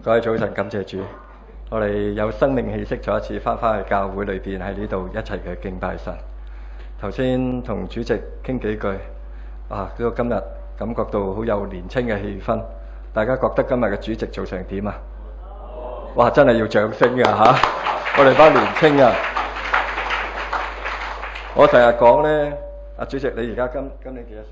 各位早晨，感謝主，我哋有生命氣息，再一次翻去教會裏邊喺呢度一齊嘅敬拜神。頭先同主席傾幾句，到今日感覺到好有年青嘅氣氛。大家覺得今日嘅主席做成點啊？哇，真係要掌聲㗎吓！我哋班年青人，我成日講呢，阿主席你而家今年幾多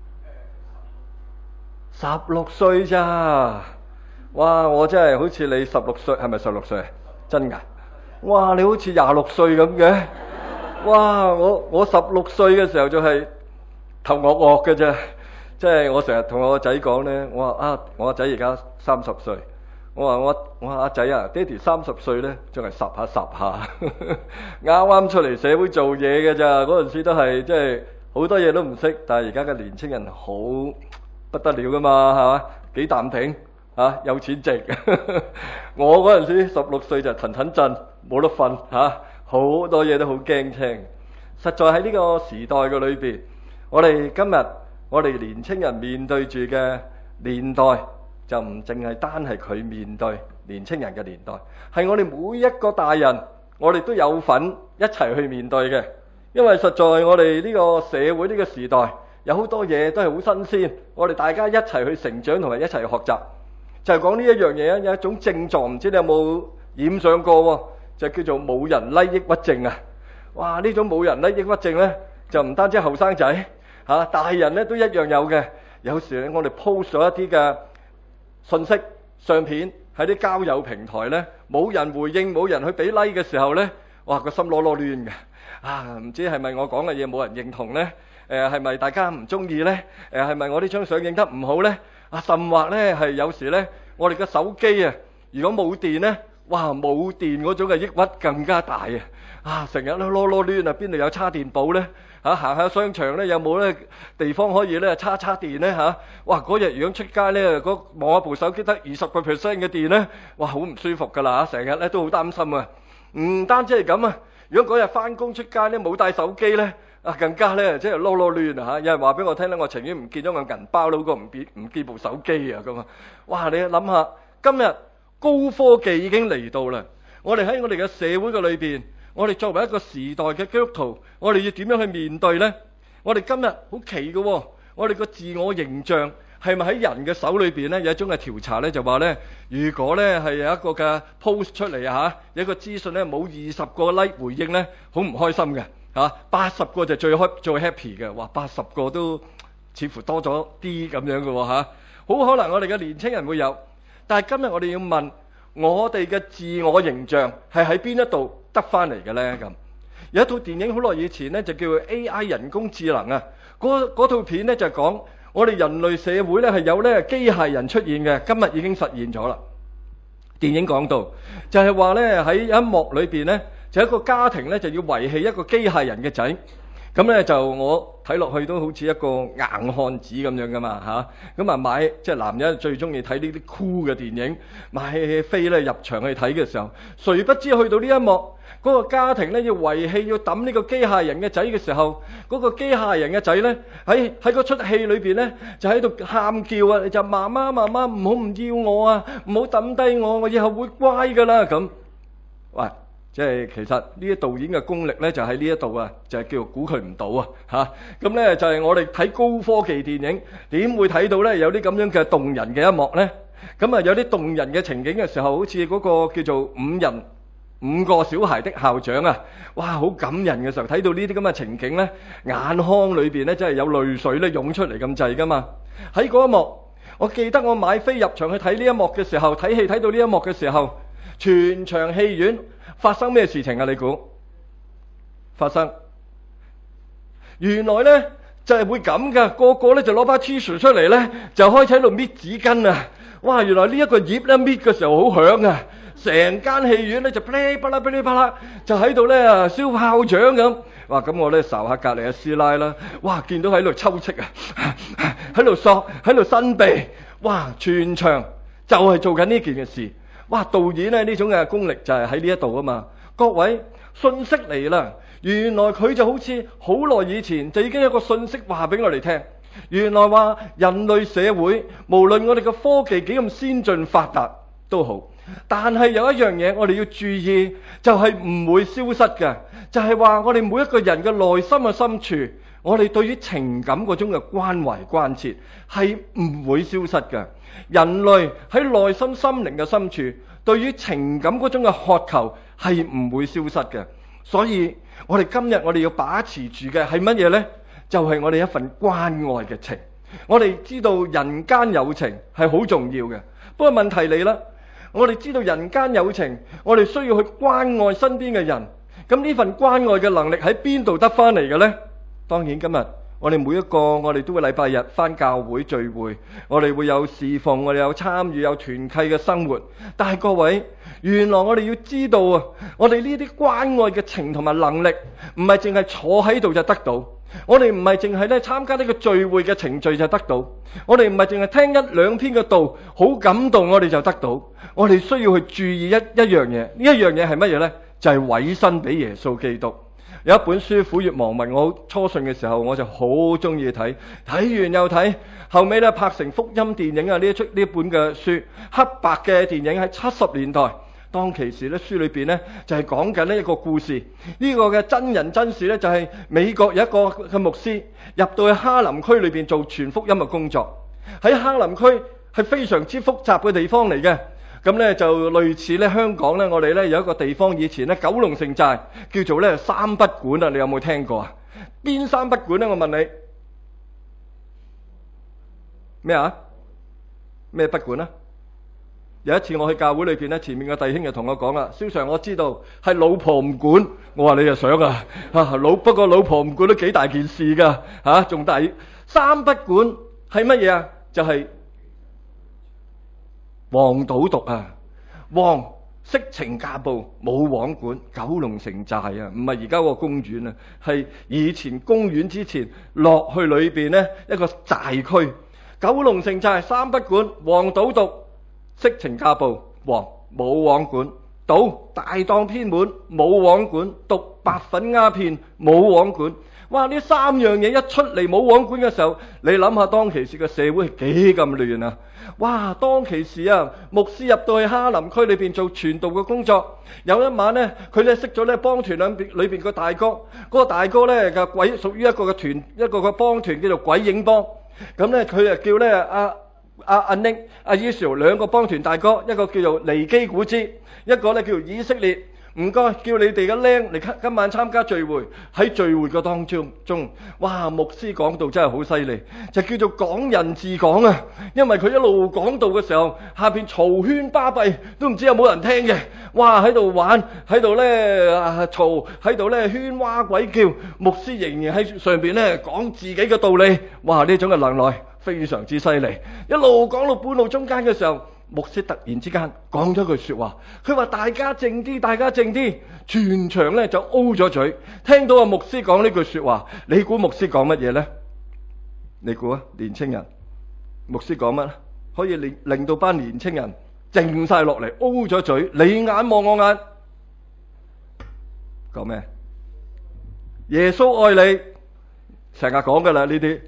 歲？16歲咋？哇！我真係好似你16歲，係咪16歲？真㗎？哇！你好似26歲咁嘅。哇！我16歲嘅時候就係頭惡惡嘅啫。即係我成日同我個仔講呢，我話我個仔而家30歲。我話阿仔啊，爹哋30歲呢，仲係十下。啱啱出嚟社會做嘢嘅咋，嗰陣時都係即係好多嘢都唔識。但係而家嘅年青人好不得了㗎嘛，係嘛？幾淡定。有錢剩。我嗰陣時16歲就騰震，冇得瞓好多嘢都好驚青。實在喺呢個時代嘅裏邊，我哋今日我哋年青人面對住嘅年代，就唔淨係單係佢面對年青人嘅年代，係我哋每一個大人，我哋都有份一齊去面對嘅。因為實在我哋呢個社會呢個時代，有好多嘢都係好新鮮，我哋大家一齊去成長同埋一齊去學習。就係講呢一樣嘢啊，有一種症狀，唔知你有冇染上過，就叫做冇人拉抑鬱症啊！哇，呢種冇人拉抑鬱症呢，就唔單止後生仔大人呢都一樣有嘅。有時咧，我哋 post 咗一啲嘅信息、相片喺啲交友平台呢，冇人回應，冇人去俾 like 嘅時候呢，哇，個心囉囉攣嘅。唔知係咪我講嘅嘢冇人認同呢？係咪大家唔中意呢？係咪我呢張相影得唔好呢？甚或呢係有時呢，我哋嘅手機如果冇電呢，哇，冇電嗰種嘅抑鬱更加大成日都囉囉攣邊度有叉電寶呢？行下商場呢，有冇呢地方可以呢叉電呢？哇，嗰日如果出街呢，望一部手機得20% 嘅電呢，哇，好唔舒服噶啦，成日呢都好擔心啊。唔單止係咁啊，如果嗰日翻工出街呢冇帶手機呢，更加咧，即係囉囉攣有人話俾我聽咧，我情願唔見咗個銀包，好過唔見部手機咁啊！哇，你諗下，今日高科技已經嚟到啦，我哋喺我哋嘅社會嘅裏邊，我哋作為一個時代嘅基督徒，我哋要點樣去面對呢？我哋今日好奇嘅，我哋個自我形象係咪喺人嘅手裏邊呢？有一種嘅調查咧，就話咧，如果咧係有一個嘅 post 出嚟有一個資訊咧冇20個 like 回應咧，好唔開心嘅。80個就最 happy 嘅，哇！80個都似乎多咗啲咁樣嘅喎，好可能我哋嘅年青人會有，但係今日我哋要問，我哋嘅自我形象係喺邊一度得翻嚟嘅呢？咁有一套電影好耐以前呢，就叫 AI 人工智能啊，嗰套片呢，就講我哋人類社會呢係有呢機械人出現嘅，今日已經實現咗啦。電影講到就係話呢，喺一幕裏邊呢，就一個家庭咧就要遺棄一個機械人嘅仔，咁咧就我睇落去都好似一個硬漢子咁樣噶嘛咁啊買即係男人最中意睇呢啲酷嘅電影，買飛咧入場去睇嘅時候，誰不知去到呢一幕，嗰個家庭咧要遺棄要抌呢個機械人嘅仔嘅時候，嗰個機械人嘅仔咧喺嗰出戲裏邊咧就喺度喊叫啊，就媽媽唔好唔要我啊，唔好抌低我，我以後會乖噶啦咁。喂！即係其實呢啲導演嘅功力咧，就喺呢一度就係叫做估佢唔到咁咧就係我哋睇高科技電影，點會睇到咧有啲咁樣嘅動人嘅一幕咧？咁有啲動人嘅情景嘅時候，好似嗰個叫做5個小孩的校長哇，好感人嘅時候，睇到呢啲咁嘅情景咧，眼眶裏邊咧真係有淚水咧湧出嚟咁滯噶嘛。喺嗰一幕，我記得我買飛入場去睇呢一幕嘅時候，睇戲睇到呢一幕嘅時候，全場戲院發生咩事情啊？你估發生？原來呢就係會咁噶，個個呢就攞把 tissue 出嚟呢，就開始喺度搣紙巾啊！哇！原來呢一個葉呢搣嘅時候好響啊，成間戲院呢就噼里啪啦噼里啪啦，就喺度呢燒炮仗咁。哇！咁我呢睄下隔離嘅師奶啦，哇！見到喺度抽戚喺度索，喺度伸鼻，哇！全場就係做緊呢件嘅事。哇！導演呢種嘅功力就係喺呢一度啊嘛！各位，信息嚟啦，原來佢就好似好耐以前就已經有一個信息話俾我哋聽。原來話人類社會無論我哋嘅科技幾咁先進發達， 都好。但係有一樣嘢我哋要注意，就係唔會消失嘅，就係話我哋每一個人嘅內心嘅深處，我哋對於情感嗰種嘅關懷關切係唔會消失嘅。人類喺內心心靈嘅深處，對於情感嗰種嘅渴求係唔會消失嘅。所以我哋今日我哋要把持住嘅係乜嘢呢？就係我哋一份關愛嘅情。我哋知道人間有情係好重要嘅，不過問題嚟啦，我哋知道人間有情，我哋需要去關愛身邊嘅人。咁呢份關愛嘅能力喺邊度得翻嚟嘅呢？當然今日我哋每一個我哋都會禮拜日返教會聚會，我哋會有侍奉，我哋有參與有團契嘅生活。但係各位，原來我哋要知道啊，我哋呢啲關愛嘅情同埋能力，唔係淨係坐喺度就得到。我哋唔係淨係參加呢個聚會嘅程序就得到，我哋唔係淨係聽一兩篇嘅道好感動我哋就得到。我哋需要去注意一樣嘢，呢一樣嘢係乜嘢呢？就係委身俾耶穌基督。有一本書《虎躍亡民》，我初信嘅時候我就好中意睇，睇完又睇，後尾拍成福音電影啊！呢本嘅書，黑白嘅電影喺70年代。當其時書裏邊就係講緊一個故事，呢個嘅真人真事就係美國有一個嘅牧師入到去哈林區裏邊做傳福音嘅工作。喺哈林區係非常之複雜嘅地方嚟嘅，咁就類似香港我哋有一個地方，以前九龍城寨叫做三不管啊，你有冇聽過啊？邊三不管呢？我問你咩啊？咩不管啊？有一次我去教會裏邊前面嘅弟兄就同我講啦，蕭 Sir，我知道係老婆唔管。我話你就想啊，不過老婆唔管都幾大件事噶，仲大。三不管係乜嘢啊？就係黃賭毒啊，黃色情家暴，冇王管。九龍城寨啊，唔係而家個公園啊，係以前公園之前落去裏邊一個寨區。九龍城寨三不管，黃賭毒、色情家暴，黃冇王管；賭大當偏門，冇王管；毒白粉鴉片，冇王管。哇！呢三樣嘢一出嚟冇王管嘅時候，你諗下當其時嘅社會係幾咁亂啊！哇！當其時啊，牧師入到去哈林區裏邊做傳道嘅工作，有一晚佢識咗幫團裏邊個大哥，嗰個大哥嘅鬼屬於一個嘅團，一個嘅幫團叫做鬼影幫。咁佢就叫阿 Nick、阿 Israel 兩個幫團大哥，一個叫做尼基古茲，一個叫做以色列。唔該，叫你哋嘅僆嚟今晚參加聚會。喺聚會嘅當中，哇！牧師講道真係好犀利，就叫做講人自講啊。因為佢一路講道嘅時候，下邊嘈喧巴閉，都唔知有冇人聽嘅。哇！喺度玩，喺度嘈，喺度喧嘩鬼叫。牧師仍然喺上邊講自己嘅道理。哇！呢種嘅能耐非常之犀利。一路講到半路中間嘅時候，牧師突然之間講咗句說話，佢話大家靜啲，大家靜啲。全場就 O 咗嘴，聽到牧師講呢句說話。你估牧師講乜嘢呢？你估啊？年青人，牧師講乜？可以令到班年青人靜晒落嚟 O 咗嘴，你眼望我眼。講咩？耶穌愛你，成日講噶啦，呢啲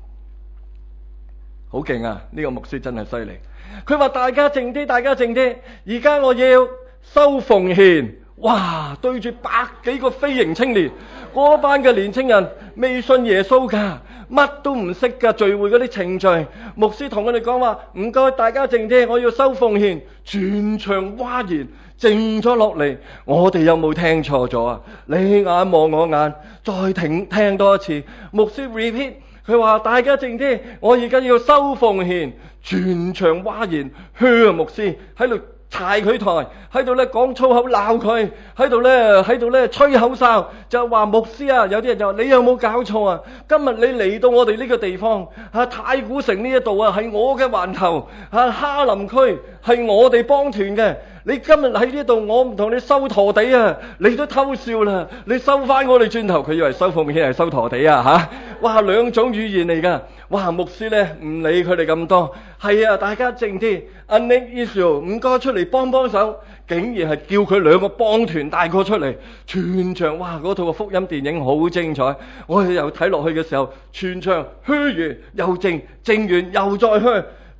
好勁啊！呢個牧師真係犀利。佢話大家靜啲，大家靜啲。而家我要收奉獻。哇！對住百幾個非營青年，嗰班嘅年青人未信耶穌噶，乜都唔識噶，聚會嗰啲程序。牧師同佢哋講話，唔該大家靜啲，我要收奉獻。全場嘩然，靜咗落嚟。我哋有冇聽錯咗啊？你眼望我眼，再聽多一次。牧師 repeat， 佢話大家靜啲，我而家要收奉獻。全場嘩然，牧師喺度踩佢台，喺度講粗口鬧佢，喺度吹口哨，就話牧師啊，有啲人就話你有冇搞錯啊？今日你嚟到我哋呢個地方太古城呢一度啊，係我嘅環頭哈林區係我哋幫團嘅。你今日喺呢度，我唔同你收陀地啊！你都偷笑啦，你收翻我哋轉頭。佢以為收奉獻係收陀地啊吓！哇，兩種語言嚟噶。哇，牧師唔理佢哋咁多，係啊，大家靜啲。阿 Nick Israel 唔該出嚟幫手，竟然係叫佢兩個幫團大哥出嚟。全場哇，嗰套福音電影好精彩。我哋又睇落去嘅時候，全場噓完又靜，靜完又再噓。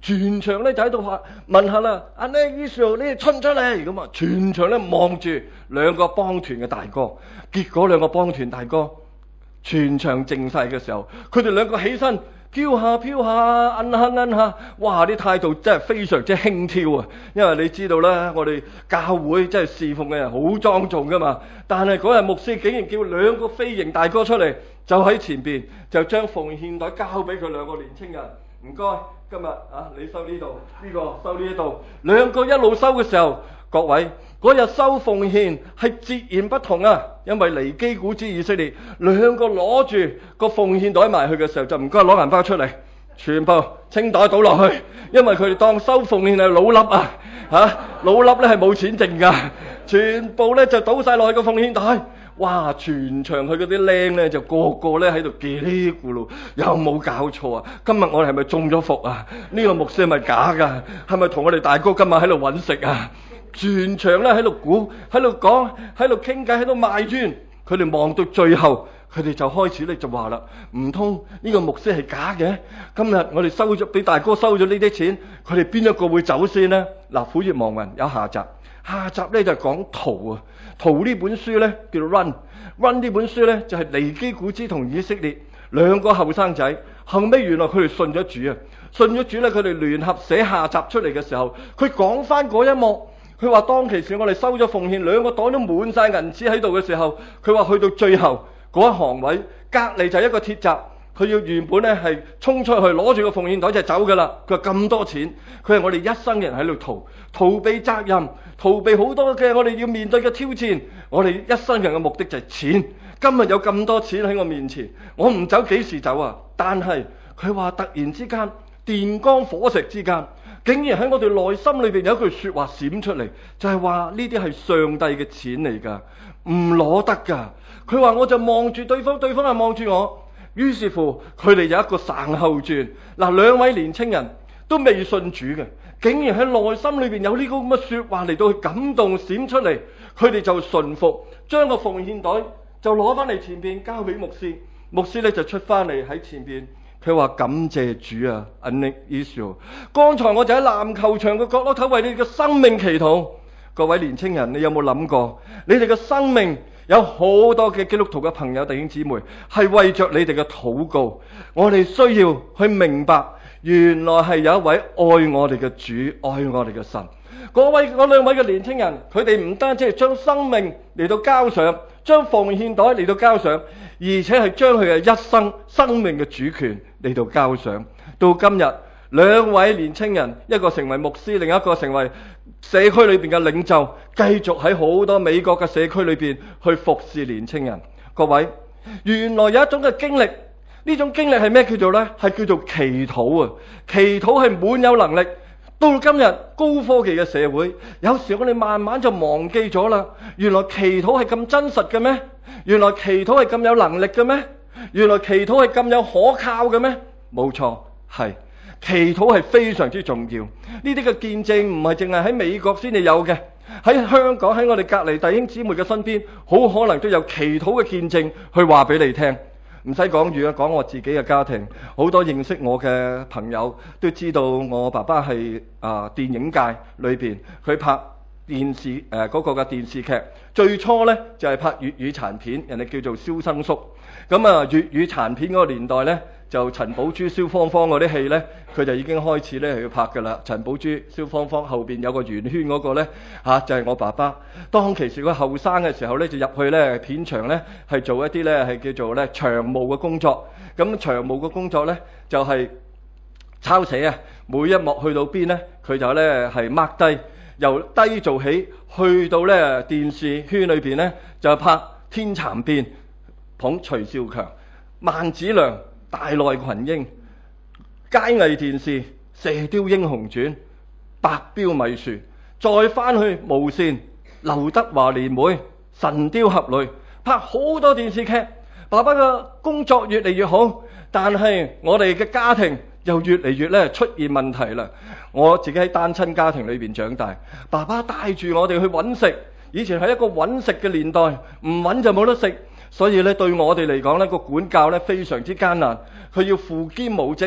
全場咧就喺度問下啦，阿呢於是你哋出唔出嚟？咁啊，全場咧望住兩個幫團嘅大哥。結果兩個幫團大哥全場靜晒嘅時候，佢哋兩個起身飄下飄下，摁下摁下，哇！啲態度真係非常之輕佻啊！因為你知道啦，我哋教會真係侍奉嘅人好莊重噶嘛。但係嗰日牧師竟然叫兩個飛型大哥出嚟，就喺前邊就將奉獻袋交俾佢兩個年青人。唔該，今日你收呢度，呢個收呢度。兩個一路收嘅時候，各位嗰日收奉獻係截然不同啊！因為尼基古之以色列兩個攞住個奉獻袋埋去嘅時候，就唔該攞銀包出嚟，全部清袋倒落去，因為佢哋當收奉獻係老粒老粒咧係冇錢剩噶，全部咧就倒晒落去個奉獻袋。哇！全場佢嗰啲靚咧就個個咧喺度嘰哩咕嚕，有冇搞錯啊？今日我哋係咪中咗伏啊？呢個牧師係咪假噶？係咪同我哋大哥今日喺度揾食啊？全場咧喺度估，喺度講，喺度傾偈，喺度賣磚。佢哋望到最後，佢哋就開始咧就話啦：唔通呢個牧師係假嘅？今日我哋收咗俾大哥收咗呢啲錢，佢哋邊一個會走先呢？嗱，虎頁亡魂有下集，下集咧就講圖啊。圖呢本書咧叫做 Run 呢本書咧就係尼基古茲同以色列兩個後生仔，後尾原來佢哋信咗主啊！信咗主咧，佢哋聯合寫下集出嚟嘅時候，佢講翻嗰一幕。佢話當其時我哋收咗奉獻，兩個袋都滿晒銀紙喺度嘅時候，佢話去到最後嗰一行位隔離就係一個鐵閘，佢要原本咧係衝出去攞住個奉獻袋就走噶啦。佢話咁多錢，佢係我哋一生人喺度逃避責任，逃避好多嘅我哋要面對嘅挑戰。我哋一生人嘅目的就係錢。今日有咁多錢喺我面前，我唔走幾時走啊？但係佢話突然之間電光火石之間，竟然喺我哋內心裏邊有一句說話閃出嚟，就係話呢啲係上帝嘅錢嚟噶，唔攞得噶。佢話我就望住對方，對方又望住我，於是乎佢哋有一個散後轉。嗱，兩位年青人都未信主嘅，竟然喺內心裏邊有呢個咁嘅說話嚟到去感動閃出嚟，佢哋就順服，將個奉獻袋就攞翻嚟前邊交俾牧師，牧師咧就出翻嚟喺前邊。佢話感謝主啊 Anik Israel， 剛才我就喺籃球場嘅角落頭為你哋嘅生命祈禱。各位年青人，你有冇諗過你哋嘅生命有好多嘅基督徒嘅朋友弟兄姊妹係為着你哋嘅禱告。我哋需要去明白，原來係有一位愛我哋嘅主，愛我哋嘅神。嗰兩位嘅年青人，佢哋唔單止係將生命嚟到交上，將奉獻袋嚟到交上，而且係將佢嘅一生生命嘅主權嚟到交上。到今日，兩位年青人，一個成為牧師，另一個成為社區裏邊嘅領袖，繼續喺好多美國嘅社區裏邊去服侍年青人。各位，原來有一種嘅經歷，呢種經歷係咩叫做呢？係叫做祈禱啊！祈禱係滿有能力。到今日高科技嘅社會，有時我哋慢慢就忘記咗啦。原來祈禱係咁真實嘅咩？原來祈禱係咁有能力嘅咩？原來祈禱係咁有可靠嘅咩？冇錯，係祈禱係非常之重要。呢啲嘅見證唔係淨係喺美國先至有嘅，喺香港，喺我哋隔籬弟兄姊妹嘅身邊，好可能都有祈禱嘅見證去話俾你聽。唔使講住啊，講我自己嘅家庭，好多認識我嘅朋友都知道我爸爸係電影界裏邊，佢拍電視嗰個嘅電視劇，最初呢就係拍粵語殘片，人哋叫做蕭生叔。咁啊粵語殘片嗰個年代呢，就陳寶珠、蕭芳芳嗰啲戲呢，佢就已經開始呢去拍噶啦。陳寶珠、蕭芳芳後邊有個圓圈嗰個呢，就係我爸爸。當其時佢後生嘅時候呢，就入去呢片場呢，係做一啲呢係叫做呢長務嘅工作。咁長務嘅工作呢，就係抄寫啊，每一幕去到邊呢，佢就呢係 mark 低，由低做起，去到呢電視圈裏邊呢，就拍《天蠶變》，捧徐少強、萬梓良、大內群英、佳藝電視、射雕英雄傳、白彪米樹，再翻去無線、劉德華連妹、神雕俠侶，拍好多電視劇。爸爸嘅工作越嚟越好，但係我哋嘅家庭又越嚟越咧出現問題啦。我自己喺單親家庭裏邊長大，爸爸帶住我哋去揾食。以前係一個揾食嘅年代，唔揾就冇得食，所以咧對我哋嚟講咧個管教咧非常之艱難。佢要父兼母職，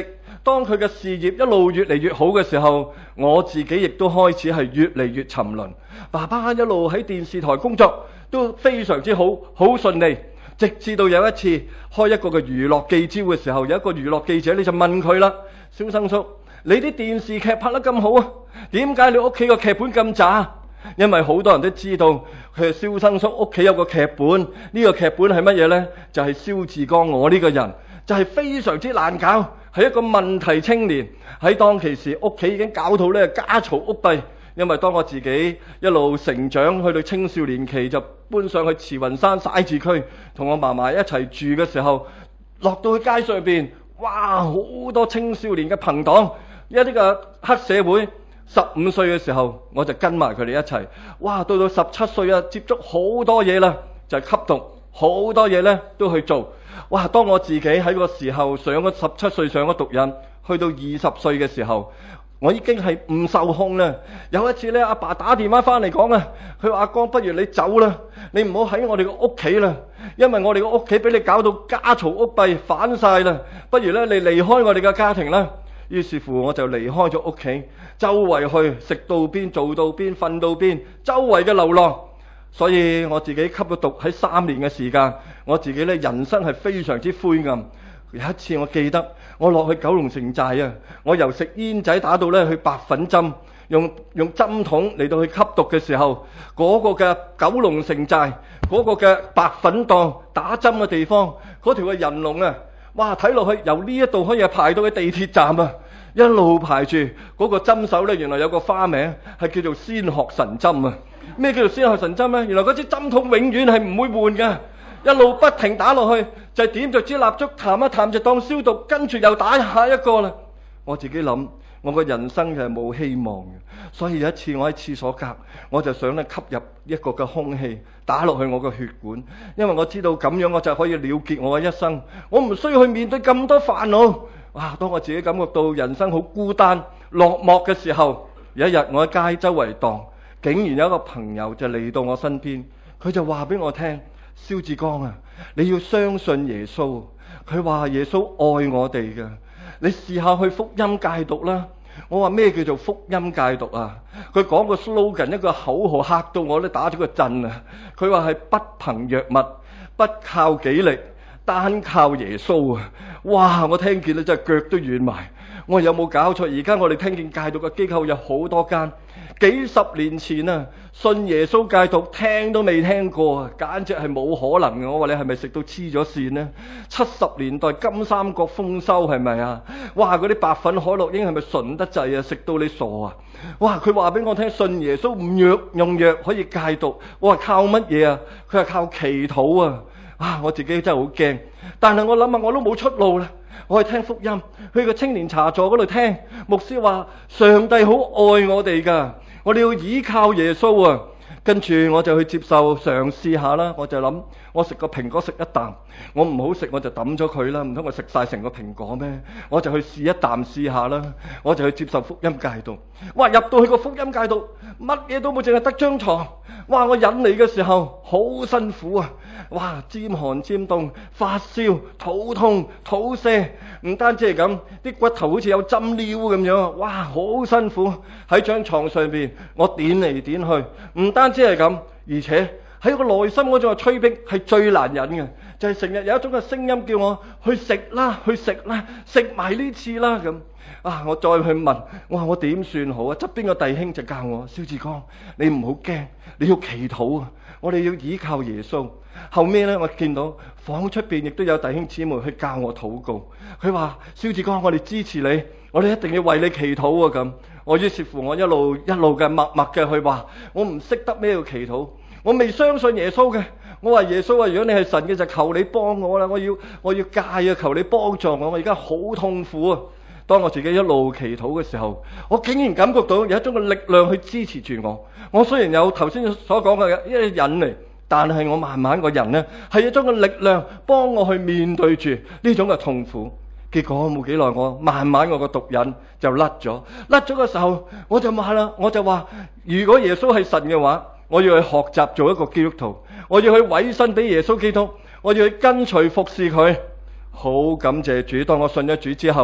當佢嘅事業一路越嚟越好嘅時候，我自己亦都開始係越嚟越沉淪。爸爸一路喺電視台工作都非常之好順利，直至到有一次開一個嘅娛樂記招嘅時候，有一個娛樂記者你就問佢啦：蕭生叔，你啲電視劇拍得咁好啊，點解你屋企個劇本咁渣？因為好多人都知道佢係蕭生叔屋企有個劇本，呢個劇本係乜嘢呢？就係蕭志剛我呢個人就係非常之難搞，係一個問題青年，喺當其時屋企已經搞到咧家嘈屋閉。因為當我自己一路成長去到青少年期，就搬上去慈雲山徙置區同我嫲嫲一齊住嘅時候，落到去街上邊，哇，好多青少年嘅朋黨，一啲嘅黑社會。15歲嘅時候我就跟埋佢哋一齊，哇，到17歲啊，接觸好多嘢啦，就係吸毒，好多嘢咧都去做。哇，當我自己喺個時候上咗17歲上咗毒癮，去到20歲嘅時候，我已經係唔受控啦。有一次咧，阿爸打電話翻嚟講啊，佢話：阿光，不如你走啦，你唔好喺我哋個屋企啦，因為我哋個屋企俾你搞到家嘈屋閉反晒啦，不如咧你離開我哋嘅家庭啦。於是乎我就離開咗屋企，周圍去食到邊做到邊瞓到邊，周圍嘅流浪。所以我自己吸咗毒喺3年嘅時間，我自己咧人生係非常之灰暗。有一次我記得我落去九龍城寨啊，我由食煙仔打到咧去白粉針，用針筒嚟到去吸毒嘅時候，嗰個嘅九龍城寨嗰個嘅白粉檔打針嘅地方，嗰條嘅人龍啊，哇，睇落去由呢一度可以排到去地鐵站啊，一路排住。嗰個針手咧原來有個花名係叫做仙鶴神針啊。咩叫做仙鶴神針咧？原來嗰支針筒永遠係唔會換噶，一路不停打落去，就點着支蠟燭彈一彈就當消毒，跟住又打下一個啦。我自己諗，我個人生係冇希望嘅。所以有一次我喺廁所隔，我就想咧吸入一個嘅空氣打落去我個血管，因為我知道咁樣我就可以了結我嘅一生，我唔需要去面對咁多煩惱。哇！當我自己感覺到人生好孤單落寞嘅時候，有一日我喺街周圍蕩，竟然有一個朋友就嚟到我身邊，佢就話俾我聽：蕭志剛啊，你要相信耶穌。佢話耶穌愛我哋嘅，你試下去福音戒毒啦。我話咩叫做福音戒毒啊？佢講個 slogan 一個口號嚇到我咧打咗個震啊！佢話係不憑藥物，不靠己力，單靠耶穌啊！哇！我聽見咧真係腳都軟埋。我話有冇搞錯？而家我哋聽見戒毒嘅機構有好多間，幾十年前啊，信耶穌戒毒聽都未聽過啊，簡直係冇可能嘅。我話你係咪食到黐咗線呢？70年代金三角豐收係咪啊？哇！嗰啲白粉海洛因係咪純得滯啊？食到你傻啊！哇！佢話俾我聽，信耶穌唔用藥可以戒毒。我話靠乜嘢啊？佢話靠祈禱啊！啊！我自己真係好驚，但係我諗下我都冇出路啦。我去聽福音，去個青年茶座嗰度聽牧師話上帝好愛我哋噶，我哋要依靠耶穌啊。跟住我就去接受嘗試下啦。我就諗我食個蘋果食一啖，我唔好食我就抌咗佢啦，唔通我食晒成個蘋果咩？我就去試一啖試下啦。我就去接受福音戒毒。哇！入到去個福音戒毒，乜嘢都冇，淨係得張床。哇！我忍嚟嘅時候好辛苦啊！哇！尖寒尖凍，發燒，肚痛，肚瀉，唔單止係咁，啲骨頭好似有針撩咁樣。哇！好辛苦喺張床上邊，我點嚟點去，唔單止係咁，而且喺個內心嗰種嘅催逼係最難忍嘅，就係成日有一種嘅聲音叫我去食啦，去食啦，食埋呢次啦咁。啊！我再去問，我話我點算好啊？側邊個弟兄就教我：蕭志剛，你唔好驚，你要祈禱啊！我哋要依靠耶穌。後尾呢，我見到房出邊亦都有弟兄姊妹去教我禱告。佢話：蕭志剛，我哋支持你，我哋一定要為你祈禱啊！咁我於是乎我一路嘅默默嘅去話，我唔識得咩叫祈禱，我未相信耶穌嘅。我話耶穌啊，如果你係神嘅，就求你幫我啦！我要戒啊！求你幫助我，我而家好痛苦啊！當我自己一路祈禱嘅時候，我竟然感覺到有一種嘅力量去支持住我。我雖然有頭先所講嘅一個癮嚟，但係我慢慢個人呢係一種嘅力量幫我去面對住呢種嘅痛苦。結果冇幾耐，我慢慢我個毒癮就甩咗嘅時候，我就話啦，如果耶穌係神嘅話，我要去學習做一個基督徒，我要去委身俾耶穌基督，我要去跟隨服侍佢。好感謝主，當我信咗主之後，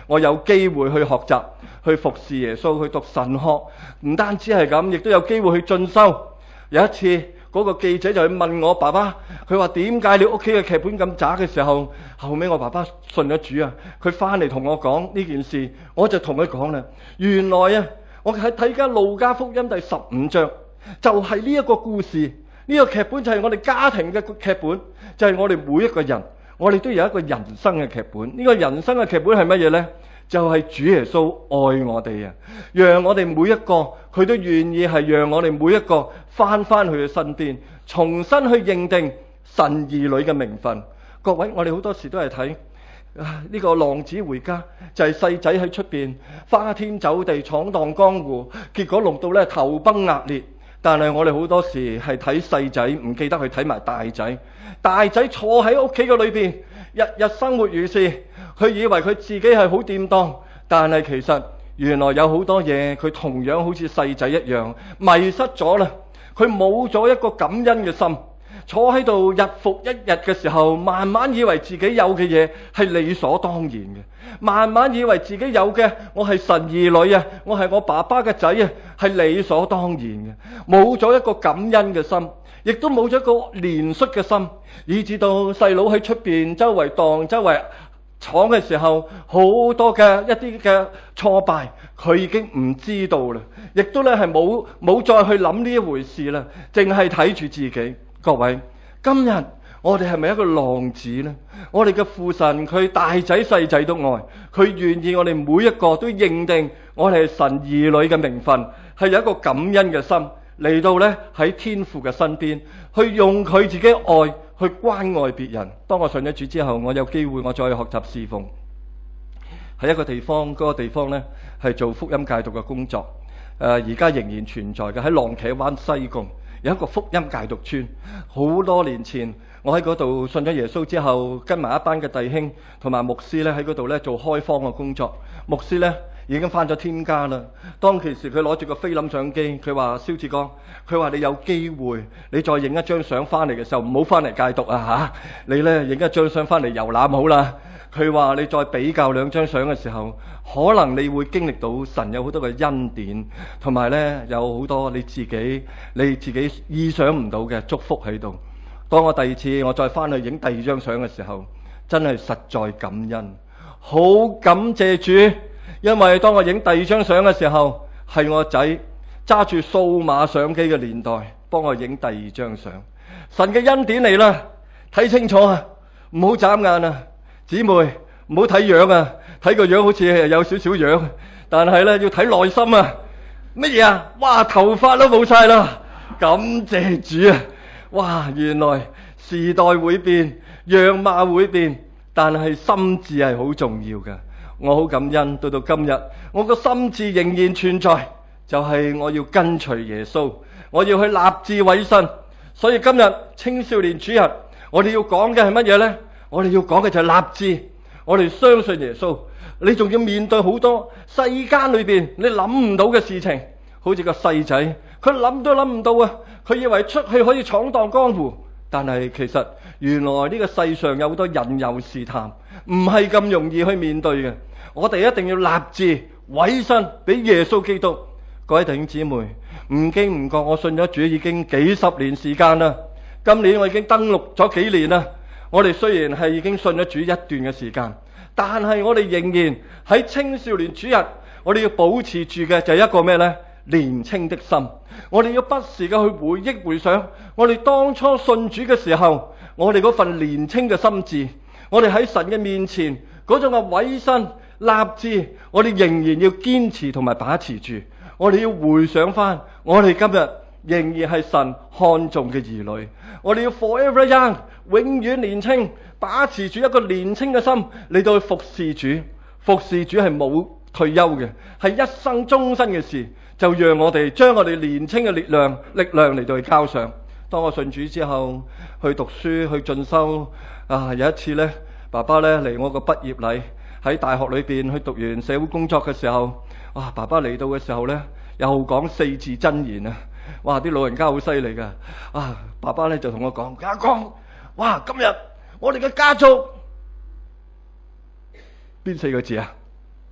我有機會去學習，去服侍耶穌，去讀神學。唔單止係咁，亦都有機會去進修。有一次，嗰個記者就去問我爸爸，佢話點解你屋企嘅劇本咁渣嘅時候，後尾我爸爸信咗主啊，佢翻嚟同我講呢件事，我就同佢講啦，原來啊，我喺睇緊路加福音第15章，就係呢一個故事，呢個劇本就係我哋家庭嘅劇本，就係我哋每一個人，我哋都有一個人生嘅劇本。呢個人生嘅劇本係乜嘢呢？就係主耶穌愛我哋啊，讓我哋每一個佢都願意係讓我哋每一個翻去佢嘅身邊，重新去認定神兒女嘅名分。各位，我哋好多時都係睇呢個浪子回家，就係細仔喺出邊花天酒地闖蕩江湖，結果弄到咧頭崩額裂。但係我哋好多時係睇細仔，唔記得去睇埋大仔。大仔坐喺屋企嘅裏邊，日日生活如是，佢以為佢自己係好掂當，但係其實原來有好多嘢，佢同樣好似細仔一樣迷失咗啦。佢冇咗一個感恩嘅心，坐喺度日復一日嘅時候，慢慢以為自己有嘅嘢係理所當然嘅，慢慢以為自己有嘅，我係神兒女啊，我係我爸爸嘅仔啊，係理所當然嘅，冇咗一個感恩嘅心，亦都冇咗一個憐恤嘅心，以至到細佬喺出邊周圍蕩周圍闖嘅時候，好多嘅一啲嘅挫敗，佢已經唔知道啦，亦都咧係冇再去諗呢一回事啦，淨係睇住自己。各位，今日我哋係咪一個浪子呢？我哋嘅父神佢大仔細仔都愛，佢願意我哋每一個都認定我哋係神兒女嘅名分，係有一個感恩嘅心嚟到咧喺天父嘅身邊，去用佢自己嘅愛去關愛別人。當我信咗主之後，我有機會我再去學習侍奉喺一個地方，嗰個地方呢係做福音戒毒嘅工作。而家仍然存在嘅，喺浪茄灣西貢有一個福音戒毒村。好多年前我喺嗰度信咗耶穌之後，跟埋一班嘅弟兄同埋牧師咧喺嗰度咧做開荒嘅工作。牧師咧已經翻咗天家啦。當其時佢攞住個菲林相機，佢話蕭志剛，佢話你有機會你再影一張相翻嚟嘅時候，唔好翻嚟戒毒啊嚇！你咧影一張相翻嚟遊覽好啦。佢話你再比較兩張相嘅時候，可能你會經歷到神有好多嘅恩典，同埋呢有好多你自己意想唔到嘅祝福喺度。當我第二次我再翻去影第二張相嘅時候，真係實在感恩，好感謝主，因為當我影第二張相嘅時候，係我仔揸住數碼相機嘅年代幫我影第二張相。神嘅恩典嚟啦，睇清楚啊，唔好眨眼啊！姊妹唔好睇樣啊，睇個樣好似有少少樣，但係呢要睇內心啊。乜嘢啊？哇，頭髮都冇晒啦！感謝主啊！哇，原來時代會變，樣貌會變，但係心志係好重要嘅。我好感恩，到今日我個心志仍然存在，就係我要跟隨耶穌，我要去立志委身。所以今日青少年主日，我哋要講嘅係乜嘢呢？我哋要講嘅就係立志，我哋相信耶穌。你仲要面對好多世間裏邊你諗唔到嘅事情，好似個細仔，佢諗都諗唔到啊！佢以為出去可以闖蕩江湖，但係其實原來呢個世上有好多引誘試探，唔係咁容易去面對嘅。我哋一定要立志委身俾耶穌基督。各位弟兄姊妹，唔經唔覺我信咗主已經幾十年時間啦。今年我已經登錄咗幾年啦。我哋雖然係已經信咗主一段嘅時間，但係我哋仍然喺青少年主日，我哋要保持住嘅就係一個咩呢？年青的心。我哋要不時嘅去回憶回想，我哋當初信主嘅時候，我哋嗰份年青嘅心志，我哋喺神嘅面前嗰種嘅委身立志，我哋仍然要堅持同埋把持住。我哋要回想翻，我哋今日仍然係神看重嘅兒女。我哋要 forever young， 永遠年青，把持住一個年青嘅心嚟到去服侍主。服侍主係冇退休嘅，係一生終身嘅事。就讓我哋將我哋年青嘅力量嚟到去交上。當我信主之後，去讀書去進修有一次呢，爸爸呢嚟我個畢業禮，喺大學裏邊去讀完社會工作嘅時候，爸爸嚟到嘅時候呢，又講4字真言啊！哇，啲老人家好犀利噶。爸爸呢就同我講：阿光，哇，今日我哋嘅家族邊4個字啊？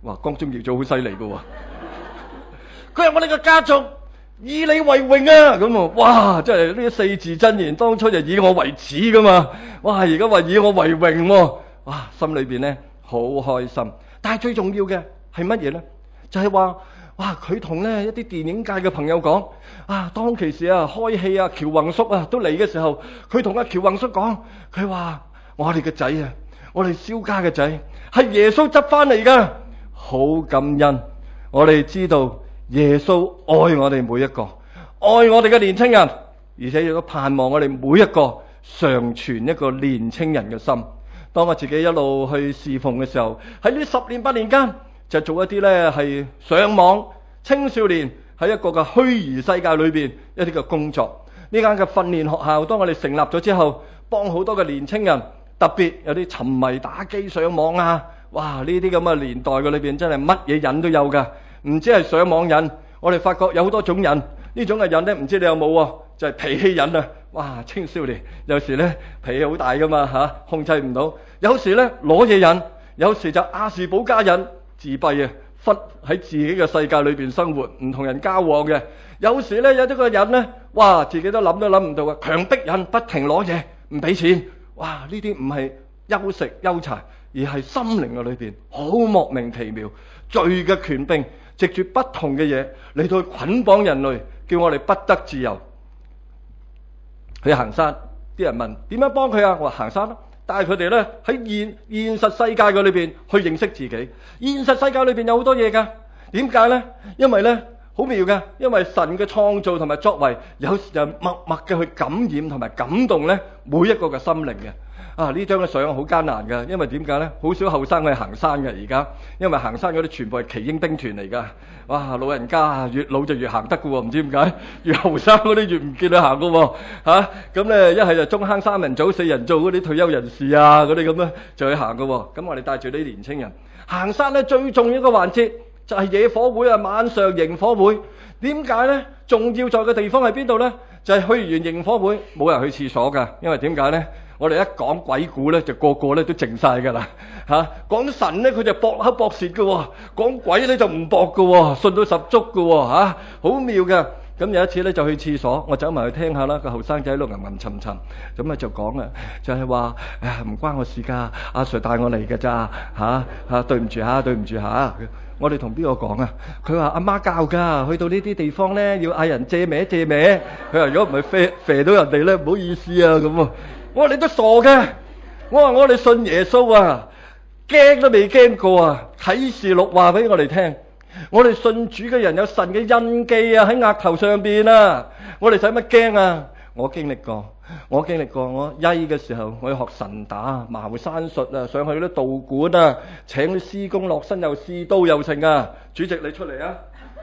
哇，江中耀祖好犀利㗎喎！佢係我哋嘅家族以你為榮啊！咁啊，哇！真係呢四字真言當初就以我為恥㗎嘛，哇！而家話以我為榮喎，哇！心裏邊咧好開心。但係最重要嘅係乜嘢咧？就係話，哇！佢同咧一啲電影界嘅朋友講啊，當其時啊開戲啊，喬宏叔啊都嚟嘅時候，佢同阿喬宏叔講，佢話我哋嘅仔啊，我哋蕭家嘅仔係耶穌執翻嚟㗎，好感恩。我哋知道耶穌愛我哋每一個，愛我哋嘅年青人，而且亦都盼望我哋每一個常存一個年青人嘅心。當我自己一路去侍奉嘅時候，喺呢10年8年間，就做一啲呢係上網青少年喺一個嘅虛擬世界裏邊一啲嘅工作。呢間嘅訓練學校，當我哋成立咗之後，幫好多嘅年青人，特別有啲沉迷打機上網啊，哇！呢啲咁嘅年代嘅裏邊真係乜嘢癮都有㗎。唔知係上網癮，我哋發覺有好多種癮。呢種嘅癮呢，唔知你有冇喎？就係脾氣癮啊！哇，青少年有時呢脾氣好大㗎嘛嚇，控制唔到。有時呢攞嘢癮，有時就亞氏保加癮，自閉啊，忽喺自己嘅世界裏邊生活，唔同人交往嘅。有時呢有啲個人呢，哇，自己都諗唔到啊，強迫癮，不停攞嘢，唔俾錢。哇，呢啲唔係休食憂柴，而係心靈嘅裏邊好莫名其妙，罪嘅權柄。藉住不同嘅嘢嚟到去捆綁人類，叫我哋不得自由。去行山，啲人問點樣幫佢啊？我話行山咯。但係佢哋咧喺現實世界嘅裏邊去認識自己。現實世界裏邊有好多嘢㗎。點解咧？因為咧好妙㗎。因為神嘅創造同埋作為，有時就默默嘅去感染同埋感動咧每一個嘅心靈嘅。啊！呢張嘅相好艱難㗎，因為點解咧？好少後生去行山嘅而家，因為行山嗰啲全部係奇英兵團嚟㗎。哇！老人家越老就越行得㗎喎，唔知點解越後生嗰啲越唔見佢行㗎喎嚇。咁咧一係就中坑3人組4人組嗰啲退休人士啊嗰啲咁咧就去行㗎喎。咁我哋帶住啲年青人行山咧，最重要嘅環節就係野火會啊，晚上營火會。點解咧？重要在嘅地方喺邊度咧？就係去完營火會冇人去廁所㗎，因為點解咧？我哋一講鬼故咧，就個個咧都靜晒㗎啦嚇。講神咧，佢就駁口駁舌嘅喎；講鬼咧就唔駁嘅喎，信到十足嘅喎嚇，好妙嘅。咁有一次咧就去廁所，我走埋去聽下啦。個後生仔喺度吟吟沉沉，咁啊就講啊，就係話唔關我事㗎，阿 Sir 帶我嚟㗎咋嚇，對唔住嚇，對唔住嚇。我哋同邊個講啊？佢話阿媽教㗎，去到呢啲地方咧要嗌人借名借名。佢話如果唔係肥到人哋咧，唔好意思啊咁喎。我話你都傻嘅，我話我哋信耶穌啊，驚都未驚過啊！啟示錄話俾我哋聽，我哋信主嘅人有神嘅印記啊喺額頭上邊啊，我哋使乜驚啊？我經歷過，我曳嘅時候，我要學神打茅山術啊，上去嗰啲道館啊，請啲師公落身又試刀又成啊！主席你出嚟啊！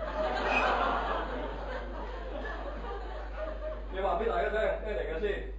你話俾大家聽咩嚟嘅先？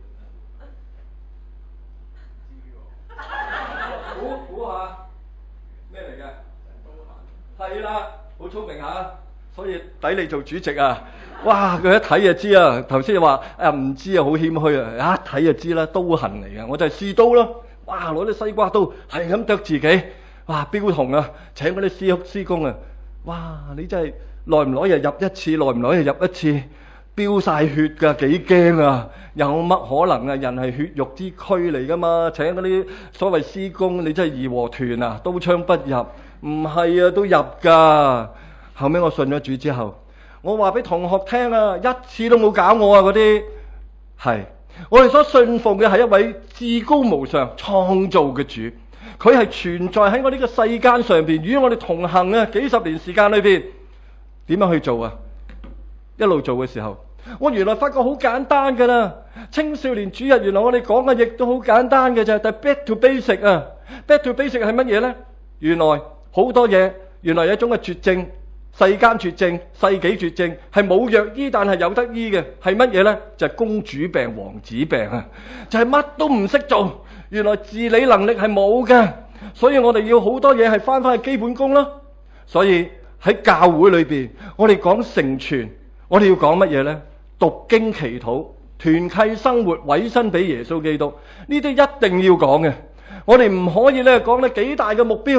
估下咩嚟嘅？係啦，好聰明嚇，所以抵你做主席啊！哇，佢一睇就知啊！頭先話唔知啊，好謙虛啊！一睇就知啦，刀痕嚟嘅，我就係試刀咯。哇，攞啲西瓜刀係咁剁自己，哇，標紅啊！請嗰啲師公啊！哇，你真係耐唔耐又入一次，耐唔耐又入一次。飆晒血㗎，幾驚啊！有乜可能啊？人係血肉之軀嚟㗎嘛？請嗰啲所謂師公，你真係義和團啊！刀槍不入，唔係啊，都入㗎。後尾我信咗主之後，我話俾同學聽啊，一次都冇搞我啊！嗰啲係我哋所信奉嘅係一位至高無上創造嘅主，佢係存在喺我呢個世間上邊，與我哋同行啊！幾十年時間裏邊，點樣去做啊？一路做嘅時候，我原來發覺好簡單㗎啦。青少年主日原來我哋講嘅亦都好簡單嘅啫，但係 back to basic 啊 ，back to basic 係乜嘢呢？原來好多嘢，原來有一種嘅絕症，世間絕症、世紀絕症係冇藥醫，但係有得醫嘅係乜嘢呢？就係公主病、王子病啊！就係乜都唔識做，原來自理能力係冇嘅，所以我哋要好多嘢係返去基本功咯。所以喺教會裏邊，我哋講成全。我哋要講乜嘢呢？讀經祈禱、團契生活、委身俾耶穌基督，呢啲一定要講嘅。我哋唔可以咧講得幾大嘅目標，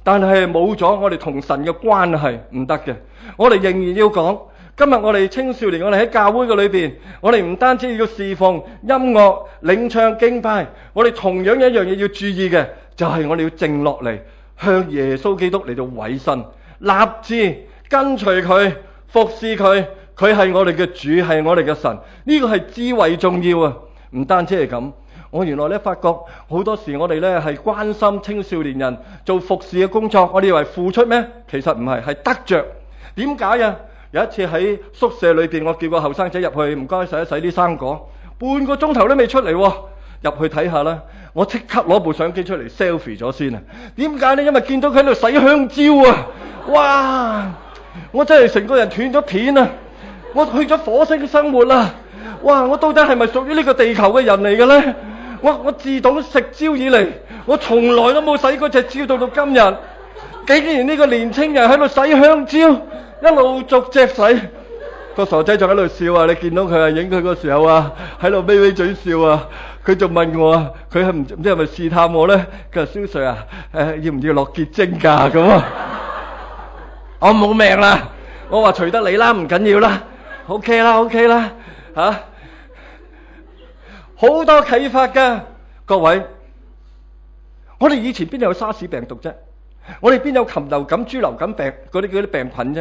但係冇咗我哋同神嘅關係唔得嘅。我哋仍然要講，今日我哋青少年，我哋喺教會嘅裏邊，我哋唔單止要侍奉、音樂、領唱、敬拜，我哋同樣有一樣嘢要注意嘅，就係我哋要靜落嚟，向耶穌基督嚟到委身，立志跟隨佢，服侍佢。佢係我哋嘅主，係我哋嘅神，呢個係至為重要啊！唔單止係咁，我原來咧發覺好多時我哋咧係關心青少年人做服侍嘅工作，我哋以為付出咩？其實唔係，係得着。點解啊？有一次喺宿舍裏邊，我叫個後生仔入去，唔該洗一洗啲生果，半個鐘頭都未出嚟，入去睇下啦。我即刻攞部相機出嚟 selfie 咗先啊！點解呢？因為見到佢喺度洗香蕉啊！哇！我真係成個人斷咗片啊！我去咗火星生活啦！哇！我到底係咪屬於呢個地球嘅人嚟嘅呢？我自懂食蕉以嚟，我從來都冇洗過隻蕉，到今日，竟然呢個年青人喺度洗香蕉，一路逐隻洗。個傻仔仲喺度笑啊！你見到佢啊，影佢嗰時候啊，喺度微微嘴笑啊！佢仲問我啊，佢係唔知係咪試探我呢？佢話蕭 Sir 啊，要唔要落結晶㗎咁啊？我冇命啦！我話隨得你啦，唔緊要啦。OK 啦 ，OK 啦，好多啟發㗎，各位。我哋以前邊有沙士病毒啫？我哋邊有禽流感、豬流感病嗰啲病菌啫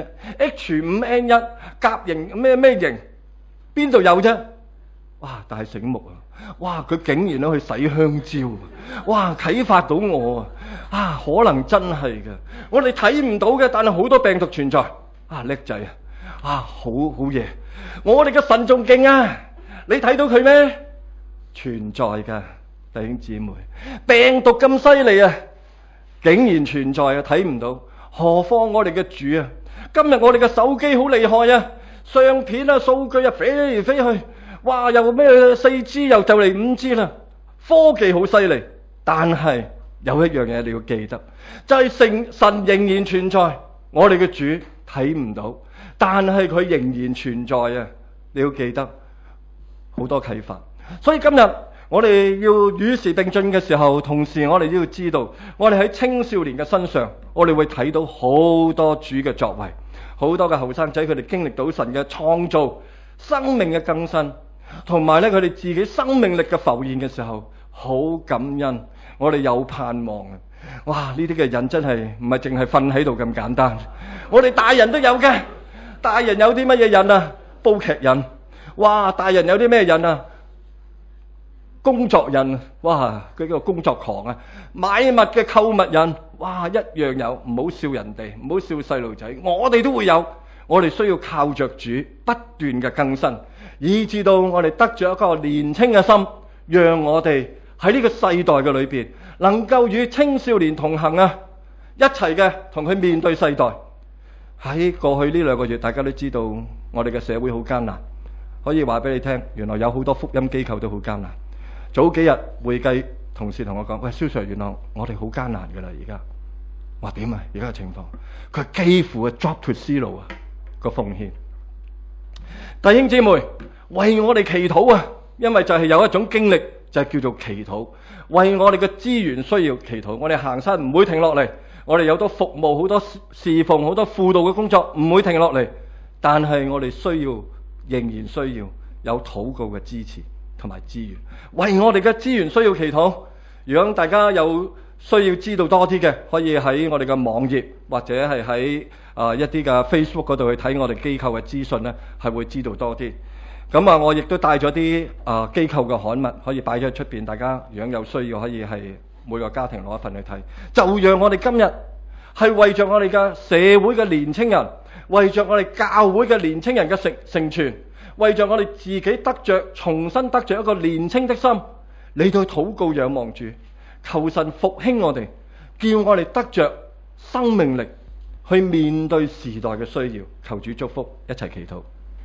？H5N1 甲型咩型？邊度有啫？哇！但係醒目啊！哇！佢竟然都去洗香蕉，哇！啟發到我啊！可能真係嘅，我哋睇唔到嘅，但係好多病毒存在啊！叻仔啊！好嘢！我哋嘅神仲勁啊！你睇到佢咩？存在㗎，弟兄姊妹，病毒咁犀利啊，竟然存在啊！睇唔到，何況我哋嘅主啊！今日我哋嘅手機好厲害啊，相片啊、數據啊飛嚟飛去，哇！又咩 4G 又就嚟 5G 啦，科技好犀利，但係有一樣嘢你要記得，就係神仍然存在，我哋嘅主睇唔到。但係佢仍然存在啊！你要記得好多啟發。所以今日我哋要與時並進嘅時候，同時我哋都要知道，我哋喺青少年嘅身上，我哋會睇到好多主嘅作為，好多嘅後生仔佢哋經歷到神嘅創造、生命嘅更新，同埋咧佢哋自己生命力嘅浮現嘅時候，好感恩，我哋有盼望啊！哇！呢啲嘅人真係唔係淨係瞓喺度咁簡單，我哋大人都有嘅。大人有啲乜嘢癮啊？煲劇癮。哇！大人有啲咩癮啊？工作癮。哇！佢個工作狂啊！買物嘅購物癮。哇！一樣有，唔好笑人哋，唔好笑細路仔，我哋都會有。我哋需要靠着主不斷嘅更新，以至到我哋得着一個年輕嘅心，讓我哋喺呢個世代嘅裏邊，能夠與青少年同行啊！一齊嘅同佢面對世代。喺過去呢2個月，大家都知道我哋嘅社會好艱難，可以話俾你聽，原來有好多福音機構都好艱難。早幾日會計同事同我講：喂，蕭 Sir，原來我哋好艱難噶啦，而家。話點啊？而家嘅情況，佢幾乎係 drop to zero 啊個奉獻。弟兄姊妹，為我哋祈禱啊！因為就係有一種經歷，就係叫做祈禱，為我哋嘅資源需要祈禱。我哋行山唔會停落嚟。我哋有好多服務、好多侍奉、好多輔導嘅工作，唔會停落嚟。但係我哋仍然需要有禱告嘅支持同埋資源，為我哋嘅資源需要祈禱。如果大家有需要知道多啲嘅，可以喺我哋嘅網頁或者係喺一啲嘅 Facebook 嗰度去睇我哋機構嘅資訊呢，係會知道多啲。咁啊，我亦都帶咗啲機構嘅刊物，可以擺咗喺出邊，大家如果有需要可以係每個家庭攞一份去睇。就讓我哋今日係為着我哋嘅社會嘅年青人，為着我哋教會嘅年青人嘅成全，為着我哋自己重新得着一個年青的心，嚟到禱告仰望主，求神復興我哋，叫我哋得着生命力去面對時代嘅需要。求主祝福，一齊祈禱。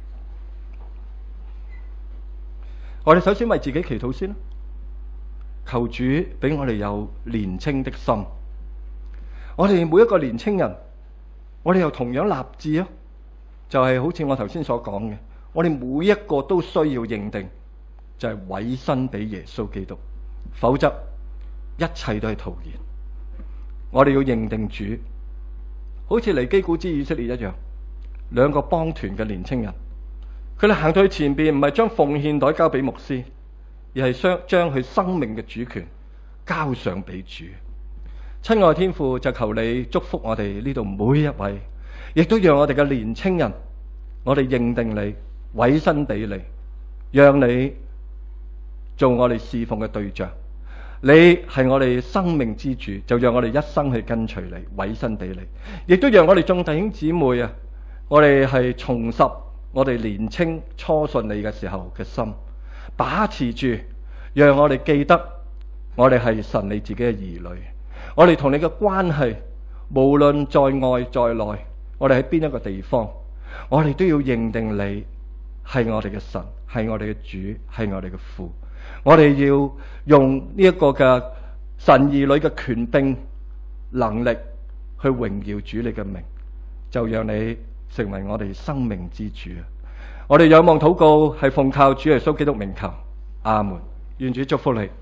我哋首先為自己祈禱先啦，求主俾我哋有年青的心。我哋每一個年青人，我哋又同樣立志啊，就係好似我頭先所講嘅，我哋每一個都需要認定，就係委身俾耶穌基督，否則一切都係徒然。 我哋要認定主，好似尼基古之以色列一樣，兩個幫團嘅年青人，佢哋行到去前邊，唔係將奉獻袋交俾牧師，而係將佢生命嘅主權交上俾主。親愛天父，就求你祝福我哋呢度每一位，亦都讓我哋嘅年青人，我哋認定你，委身俾你，讓你做我哋侍奉嘅對象。你係我哋生命之主，就讓我哋一生去跟隨你，委身俾你。亦都讓我哋眾弟兄姊妹啊，我哋係重拾我哋年青初信你嘅時候嘅心，把持住，讓我哋記得我哋係神你自己嘅兒女，我哋同你嘅關係，無論在外在內，我哋喺邊一個地方，我哋都要認定你係我哋嘅神，係我哋嘅主，係我哋嘅父。我哋要用呢一個嘅神兒女嘅權柄能力去榮耀主你嘅名，就讓你成為我哋生命之主。我哋仰望禱告係奉靠主耶穌基督名求，阿門。願主祝福你。